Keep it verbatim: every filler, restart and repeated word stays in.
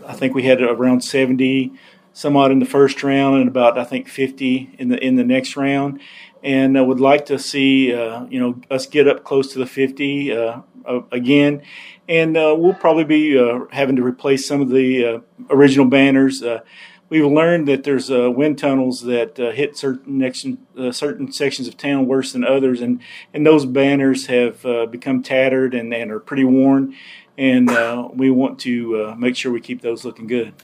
I think we had around seventy some odd in the first round and about I think fifty in the in the next round. And I would like to see uh, you know us get up close to the fifty uh, uh, again, and uh, we'll probably be uh, having to replace some of the uh, original banners. Uh, we've learned that there's uh, wind tunnels that uh, hit certain next, uh, certain sections of town worse than others, and and those banners have uh, become tattered and, and are pretty worn, and uh, we want to uh, make sure we keep those looking good.